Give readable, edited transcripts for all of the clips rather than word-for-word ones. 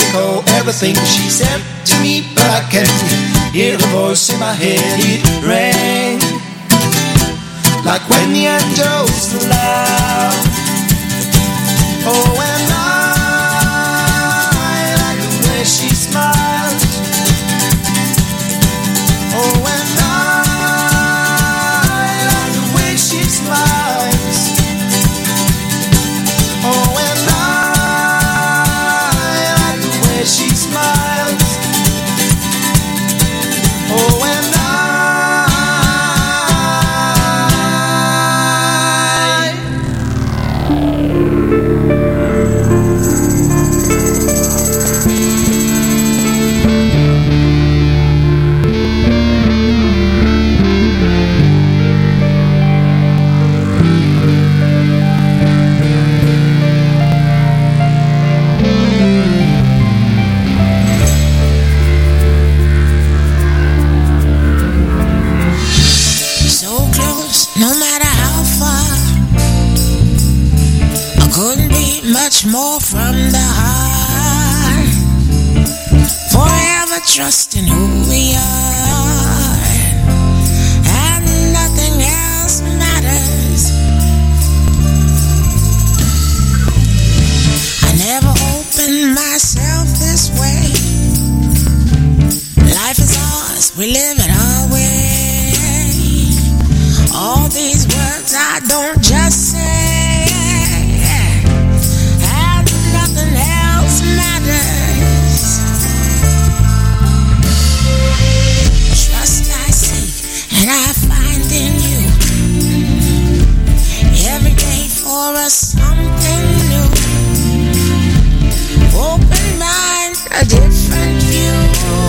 echo everything she said to me, but I can't hear the voice in my head. It rang like when the angels laugh. Oh, and I like the way she smiles. Oh, and I like the way she smiles. Oh, and I like the way she smiles. Oh, and much more from the heart, forever trusting who we are, and nothing else matters. I never opened myself this way. Life is ours, we live it our way. All these words I don't just say. Nothing else matters. Trust I seek and I find in you. Every day for us something new. Open mind, a different view,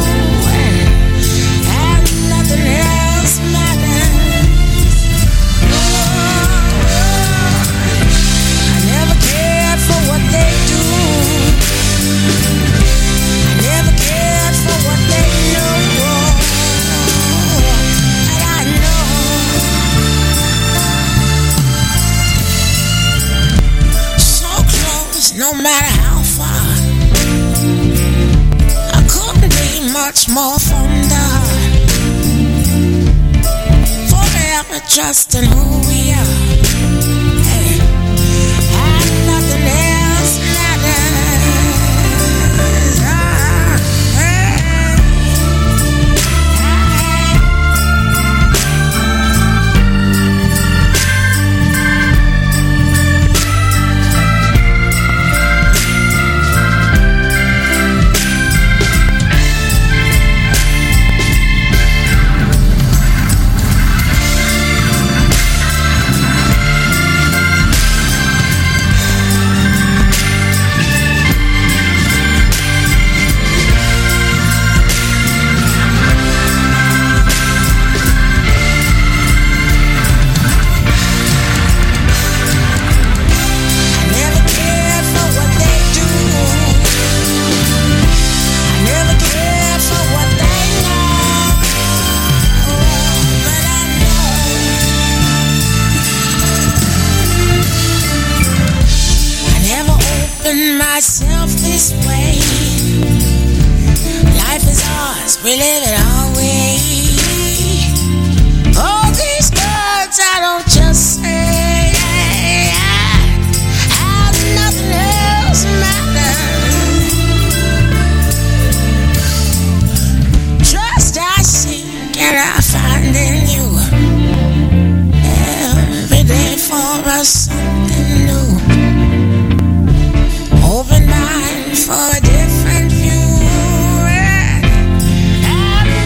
and nothing else matters. I never cared for what they do. No matter how far, I couldn't be much more from the heart. Forever trusting who we are, hey, and nothing else matters. Myself this way. Life is ours, we live it our way. All these words I don't just say, how nothing else matters. Trust I seek and I find in you. Every day for us something new. Open mind for a different view, and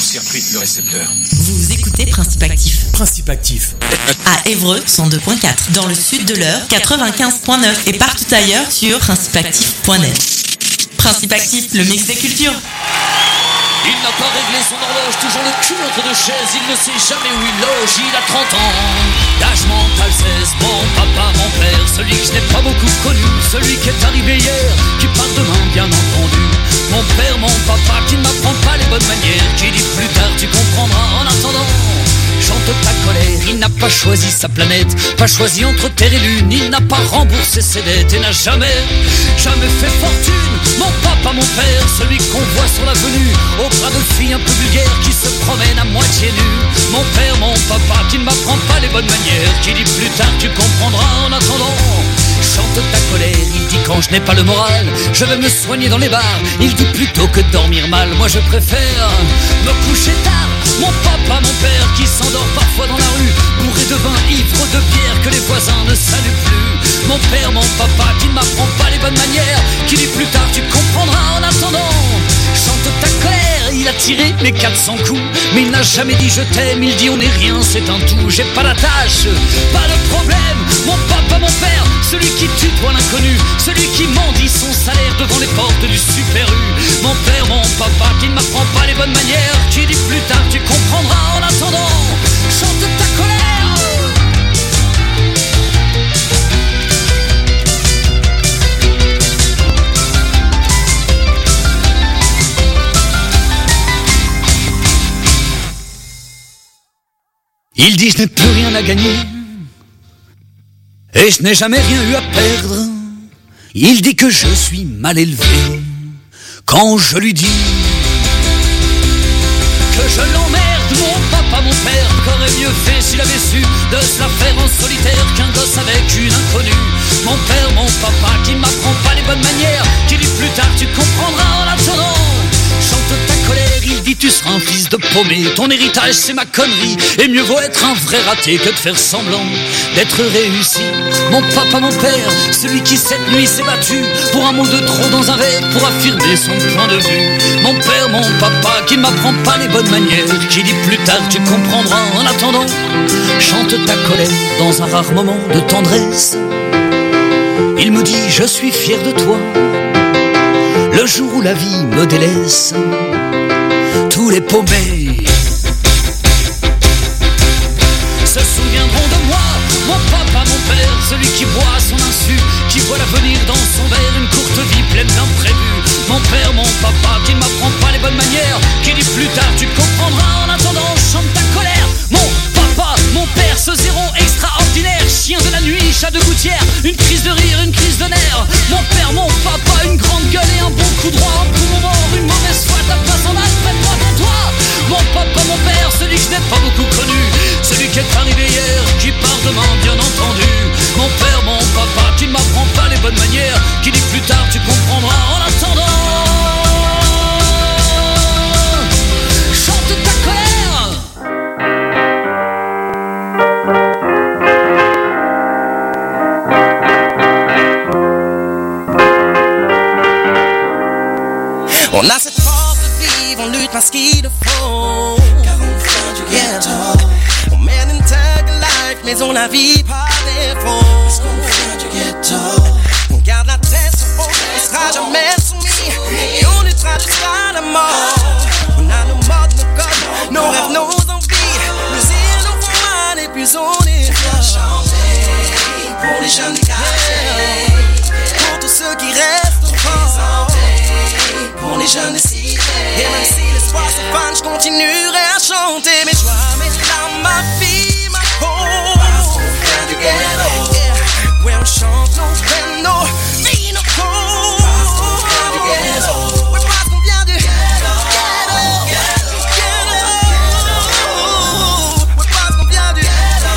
court-circuite le récepteur. Vous écoutez Principe Actif. Principe Actif. À Évreux, 102.4. Dans le sud de l'Eure, 95.9. Et partout ailleurs sur principeactif.net. Principe Actif, le mix des cultures. Il n'a pas réglé son horloge, toujours le cul entre deux chaises. Il ne sait jamais où il loge, il a 30 ans. L'âge mental 16, mon papa, mon père. Celui que je n'ai pas beaucoup connu, celui qui est arrivé hier, qui part demain bien entendu. Mon père, mon papa, qui ne m'apprend pas les bonnes manières, qui dit plus tard tu comprendras. En attendant, chante ta colère. Il n'a pas choisi sa planète, pas choisi entre terre et lune. Il n'a pas remboursé ses dettes et n'a jamais fait fortune. Mon papa, mon père, celui qu'on voit sur l'avenue, au bras de filles un peu vulgaires qui se promènent à moitié nues. Mon père, mon papa, qui ne m'apprend pas les bonnes manières, qui dit plus tard tu comprendras. En attendant, chante ta colère. Il dit quand je n'ai pas le moral, je vais me soigner dans les bars. Il dit plutôt que de dormir mal, moi je préfère me coucher tard. Mon papa, mon père, qui s'endort parfois dans la rue, bourré de vin, ivre de bière, que les voisins ne saluent plus. Mon père, mon papa, qui ne m'apprend pas les bonnes manières, qui dit plus tard tu comprendras. En attendant, chante ta colère. Il a tiré les 400 coups, mais il n'a jamais dit je t'aime. Il dit on n'est rien, c'est un tout. J'ai pas d'attache, pas de problème. Mon papa, mon père, celui qui tutoie l'inconnu, celui qui mendie son salaire devant les portes du Super U. Mon père, mon papa, qui ne m'apprend pas les bonnes manières, qui dit plus tard tu comprendras. En attendant, chante ta colère. Il dit je n'ai plus rien à gagner et je n'ai jamais rien eu à perdre. Il dit que je suis mal élevé quand je lui dis que je l'emmerde. Mon papa, mon père, qu'aurait mieux fait s'il avait su de se la faire en solitaire qu'un gosse avec une inconnue. Mon père, mon papa, qui ne m'apprend pas les bonnes manières, qui dit plus tard tu comprendras. En attendant, chante ta colère. Il dit tu seras un fils de paumé, ton héritage c'est ma connerie, et mieux vaut être un vrai raté que de faire semblant d'être réussi. Mon papa, mon père, celui qui cette nuit s'est battu pour un mot de trop dans un verre, pour affirmer son point de vue. Mon père, mon papa, qui ne m'apprend pas les bonnes manières, qui dit plus tard tu comprendras. En attendant, chante ta colère dans un rare moment de tendresse. Il me dit je suis fier de toi, le jour où la vie me délaisse. Tous les paumés se souviendront de moi. Mon papa, mon père, celui qui boit à son insu, qui voit l'avenir dans son verre, une courte vie pleine d'imprévus. Mon père, mon papa, qui ne m'apprend pas les bonnes manières, qui dit plus tard tu comprendras. En attendant, chante ta colère. Mon papa, mon père, ce zéro extraordinaire, chien de la nuit, chat de gouttière, une crise de rire, une crise de nerfs. Mon père, mon papa, une grande gueule et un bon coup droit, un poumon mort, une mauvaise foi, ta place en âge, prête-moi ton toit. Mon papa, mon père, celui que je n'ai pas beaucoup connu, celui qui est arrivé hier, qui part demain bien entendu. Mon père, mon papa, qui ne m'apprend pas les bonnes manières, qui dit plus tard tu comprendras. En attendant, chante ta colère. On a cette force de vivre, on lutte parce qu'il le faut. Car on vient du ghetto. On mène une tag life, mais on la vit par défaut. Parce qu'on vient du ghetto. On garde la tête sur haut, on sera jamais soumis. Et on luttera jusqu'à la mort. On a nos modes, nos codes, nos rêves, nos envies. Plus ils nous font mal et plus on est fiers. Chanter pour les jeunes du quartier, pour tous ceux qui restent encore, pour les jeunes des cités. Et même si l'espoir se fane, je continuerai à chanter mes joies, mes larmes, ma vie, ma peau. Parce qu'on vient du ghetto, yeah. Ouais, on chante nos peines, nos vies, nos causes. Parce qu'on vient du ghetto. Ouais, parce qu'on vient du ghetto, ghetto, ghetto. Ouais, parce qu'on vient du ghetto,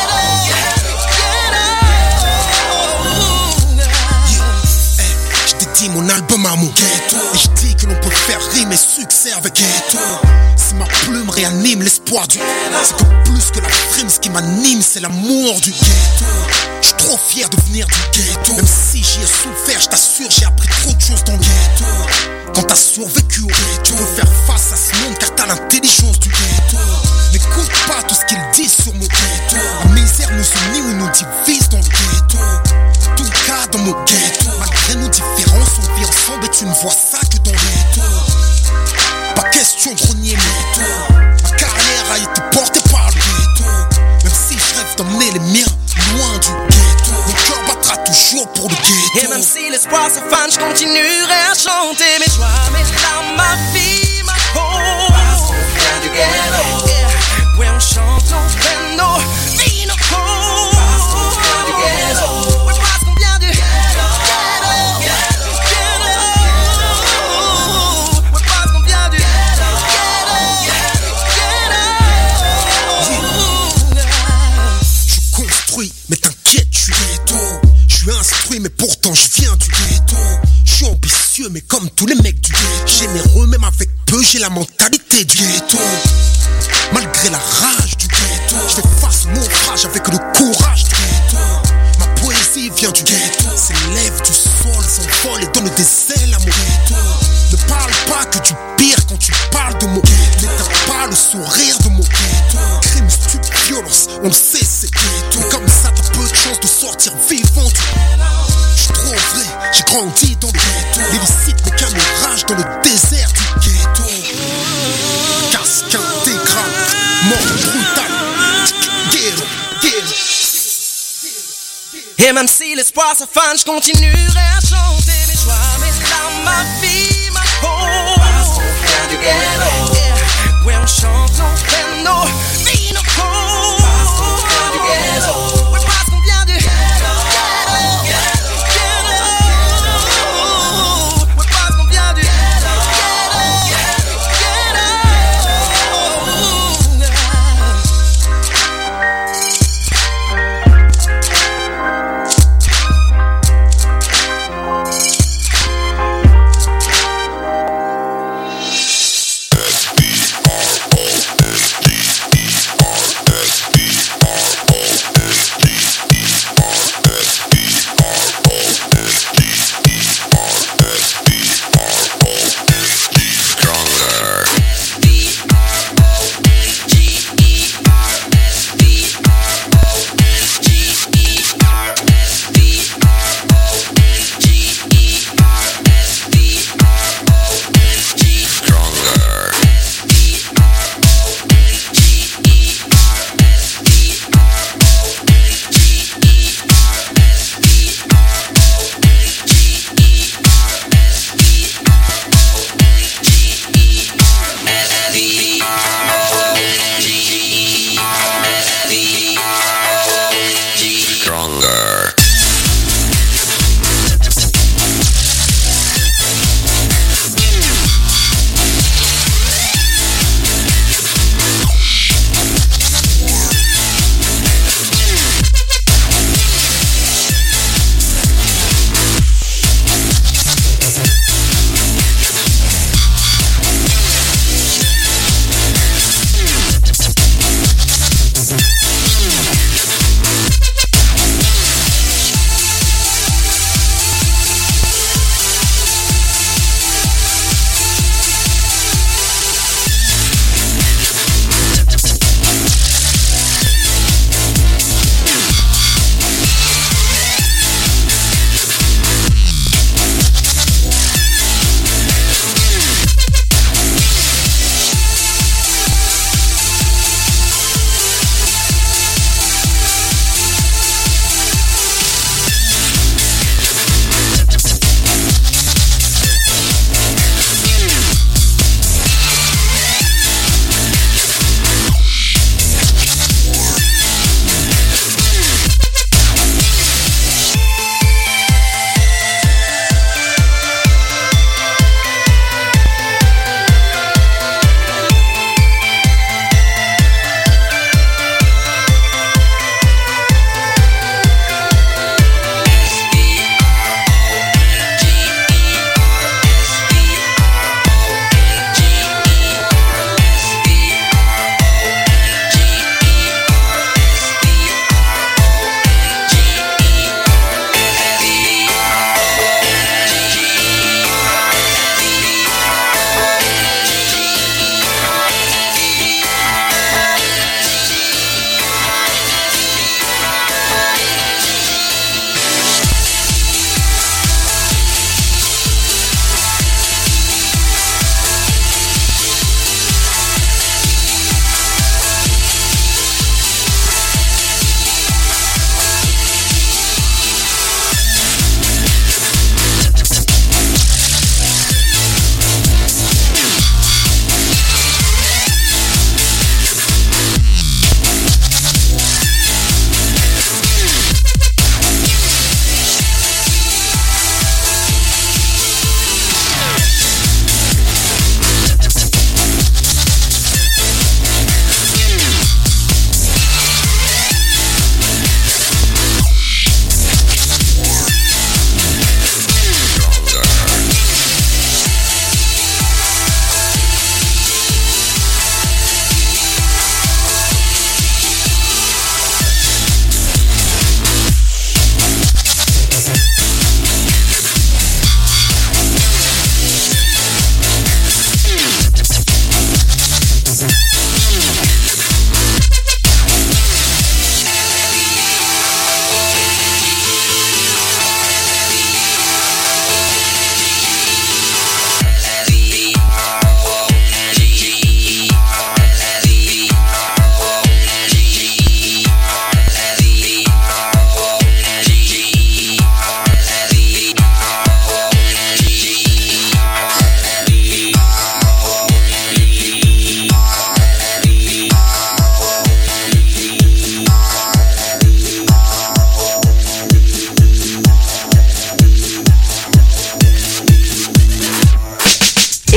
ghetto. Je t'ai dit mon album amour ghetto. Et je dis que l'on peut faire rimer succès avec ghetto. Si ma plume réanime l'espoir du ghetto. C'est que plus que la frime, ce qui m'anime, c'est l'amour du ghetto. J'suis trop fier de venir du ghetto. Même si j'y ai souffert, j't'assure, j'ai appris trop de choses dans le ghetto. Quand t'as survécu au ghetto, tu veux faire face à ce monde car t'as l'intelligence du ghetto. N'écoute pas tout ce qu'ils disent sur mon ghetto. La misère nous unit ou nous divise dans le ghetto. En tout cas dans mon ghetto, malgré nos différences, on vit ensemble et tu ne vois ça que dans le ghetto. Pas question de renier le ghetto. Ma carrière a été portée par le ghetto. Même si je rêve d'emmener les miens loin du ghetto, mon cœur battra toujours pour le ghetto. Et même si l'espoir se fane, je continuerai à chanter mes joies, mes larmes, ma vie, ma peau. Parce qu'on vient du ghetto. Yeah. Ouais, on chante nos peines, nos vies, nos causes. Parce qu'on vient du ghetto. Ouais, parce qu'on vient du ghetto. Ouais, parce qu'on vient du ghetto. Je construis, mais t'inquiète, je suis ghetto. Je suis instruit, mais pourtant je viens du ghetto. Je suis ambitieux, mais comme tous les mecs du ghetto. Généreux, même avec peu, j'ai la mentalité du ghetto. Malgré la rage du ghetto, je fais face au naufrage avec le courage du ghetto. Ma poésie vient du ghetto, s'élève du sol, s'envole et donne des ailes à mon ghetto. Ne parle pas que du pire quand tu parles de mon ghetto. N'éteins pas le sourire de mon ghetto. Crime, stupide, violence, on le sait, c'est ghetto. Mais comme ça, t'as peu de chance de sortir vivant du J'suis trop vrai, j'ai grandi dans le ghetto. L'illicite n'est qu'un orage dans le désert du ghetto. Casque intégral, mort brutale. Ghetto, ghetto. Et même si l'espoir se fane, je continuerai à chanter mes joies, mes larmes, ma vie, ma peau. Parce qu'on vient du ghetto. Yeah. Ouais, on chante nos peines, nos vies, nos causes. Parce qu'on vient du ghetto. Ouais, parce qu'on vient du ghetto. Ouais, parce qu'on vient du ghetto.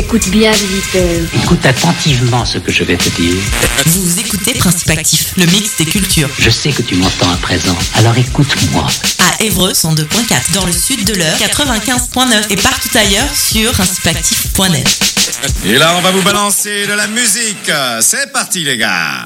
Écoute bien, visiteur. Écoute attentivement ce que je vais te dire. Vous écoutez Principe Actif, le mix des cultures. Je sais que tu m'entends à présent, alors écoute-moi. À Évreux 102.4, dans le sud de l'Eure 95.9 et partout ailleurs sur principeactif.net. Et là, on va vous balancer de la musique. C'est parti, les gars.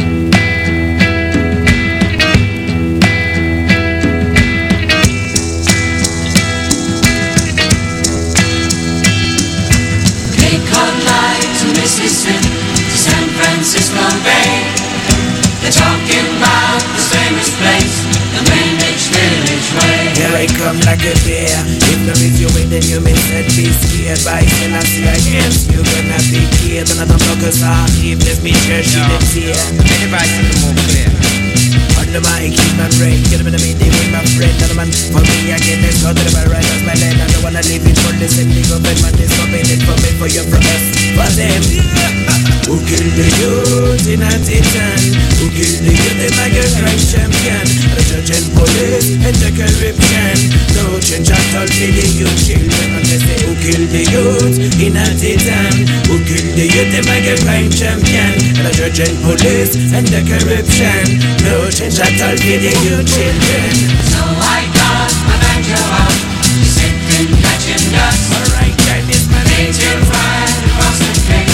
Mississippi to San Francisco Bay. They're talking about the famous place, the Greenwich Village Way. Here I come like a bear. If there is your way, then you may not be scared. By Selassie against you, gonna be scared. Another focus on if let me church in the tear. Anybody see the more clear? Under my keep my brain, get up in the meeting with my friend. Another man for me again, let's go to the bar right as my land. I don't wanna leave it for the same thing of it, man. It's for me, it's for me, for you, for us, for them. Who killed the youth in a Titan? Who killed the youth in like a crime champion? The judge and police and the corruption. No change at all for the youth children. And they say who killed the youth in a Titan? Who killed the youth in like a crime champion? The judge and police and the corruption. No change at all for the youth children. So I got my banjo out, sipping, catching dust. Alright, then it's my nature right across the face.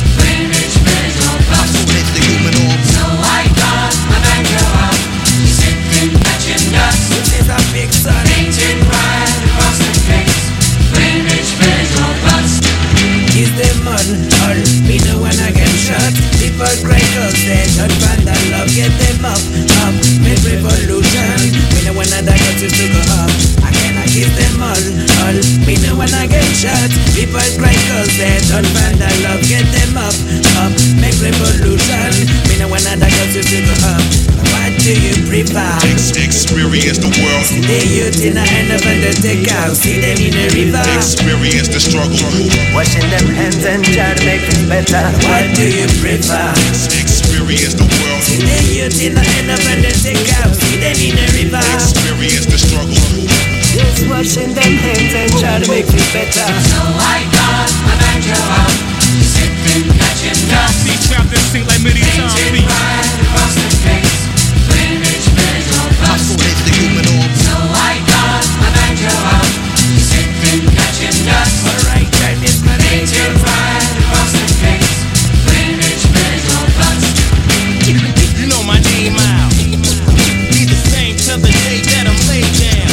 So I got my banjo out, sipping, catching dust. This is a big sun. Painted right across the face, Greenwich Village or bust. Is the man all me know when I get shot? People cry cause they don't find that love. Get them up, make revolution. Me know when I die got to go up. I cannot give them all me know when I get shot. People cry cause they don't find that love. Get them up, make revolution. Me know when I die got to go up. What do you prefer? Experience the world. See the youth in the end of undertaker. See them in the river. Experience the struggle. Washing them hands and try to make it better. What do you prefer? Experience the world. See the youth in the end of undertaker. See them in the river. Experience the struggle. Just washing them hands and try to make it better. So I got my banjo out, sipping, catching dust. These chapters sing like many times. Painted right across the face, Greenwich Village or bust. So I got my banjo out, sipping, catching dust. Alright, then it's my nature right across the face, Greenwich Village or bust. You know my name out. Be the same till the day that I'm laid down.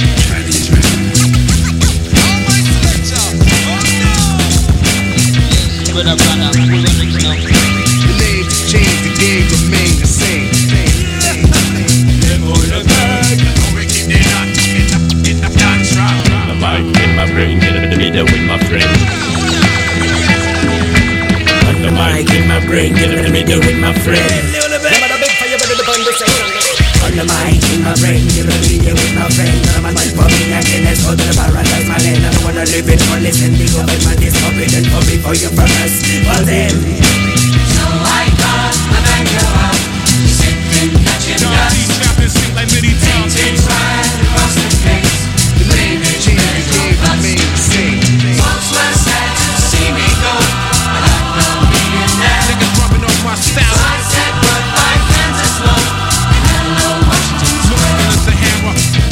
But I run out, we're running now. The names change, the game remain the same. The mic in my brain, get up in the middle with my friend. On the mic in my brain, get up in the middle with my friend. On the mic in my brain, give a video with my friend. I'm on for me, I can let's go to the paradise, my land. I don't wanna live it for listen, the government is forbidden for me, for you, for us, for them. So I got my banjo out, sipping, catching dust. These chapters sing like many times. Painted right across the face, The names change, the game remain the same. folks were sad to see me go, but I've no meaning there. Niggas rubbing off my So style. I said goodbye, Kansas love, and hello, Washington Square. It's a hammer.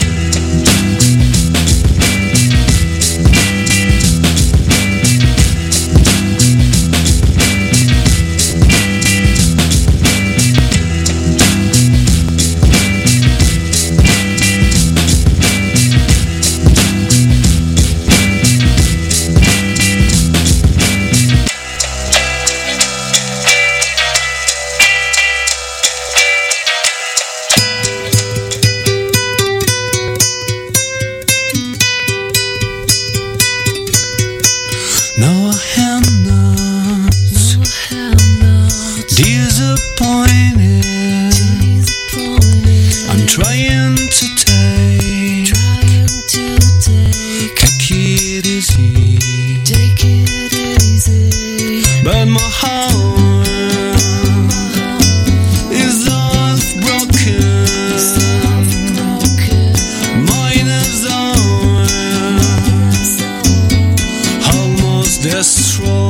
No, I have not disappointed. I'm trying to take it easy, but my heart is half broken. Mine is almost destroyed.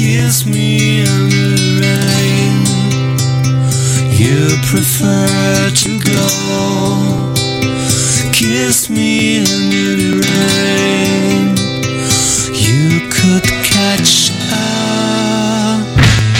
kiss me in the rain. You prefer to go. Kiss me in the rain. You could catch up.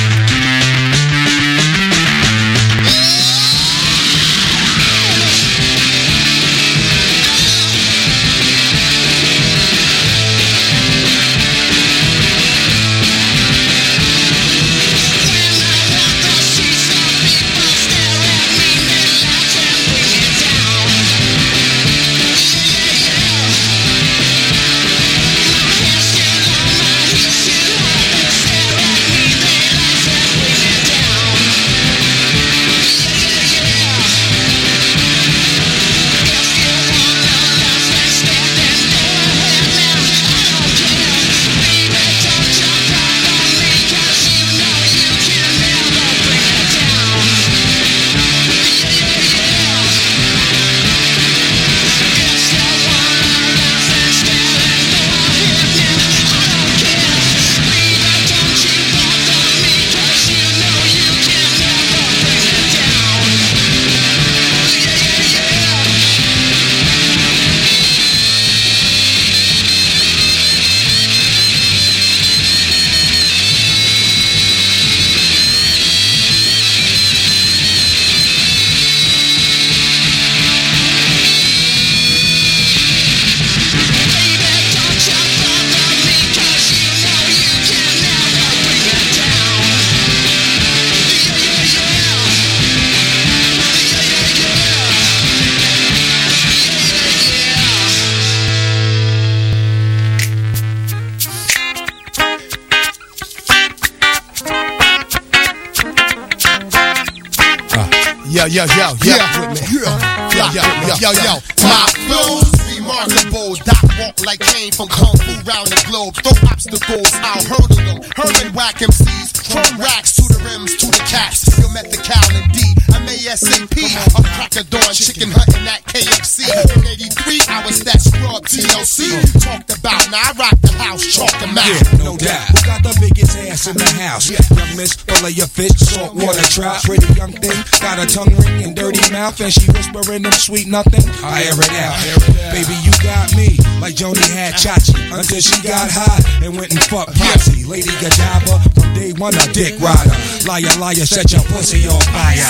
Yo. My flows remarkable. Doc walk like came from Kung Fu round the globe. Throw obstacles, I'll hurdle them. Herman whack MCs, chrome racks to the rims, to the caps. You'll met the cow and D. I'm ASAP. A crack of dawn, chicken hunting at KFC. In 83, I was that scrub TLC. Talked about, now I rock the house, chalk them out. Yeah, no doubt. Who got the biggest ass in the house? Young miss, full of your fish, saltwater trout. Pretty young thing, got a tongue ring and dirty mouth, and she whispering them sweet nothing. I air it out. Baby, you got me like Joni had Chachi until she got hot and went and fucked Potsy. Lady Godiva, from day one a dick rider. Liar, liar, set your pussy on fire.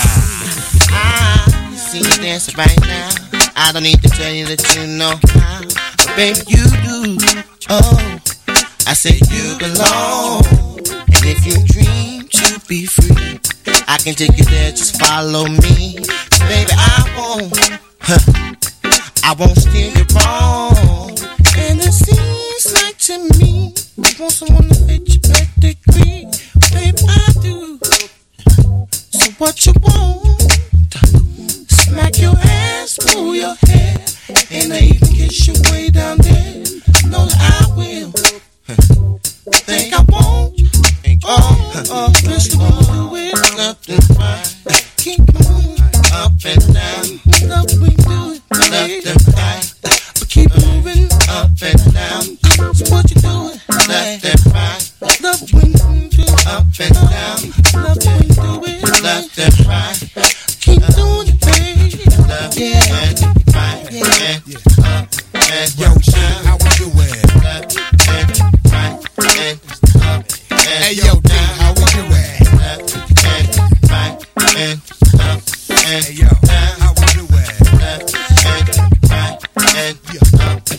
I see you dancing right now. I don't need to tell you that you know how, but baby you do. Oh, I say you belong, and if you dream to be free, I can take you there. Just follow me, baby. I won't steer you wrong. And it seems like to me, you want someone to fit your pedigree, baby. I do. So what you want? Smack your ass, pull your hair, and I even kiss you way down there. Know that I will. Think I won't.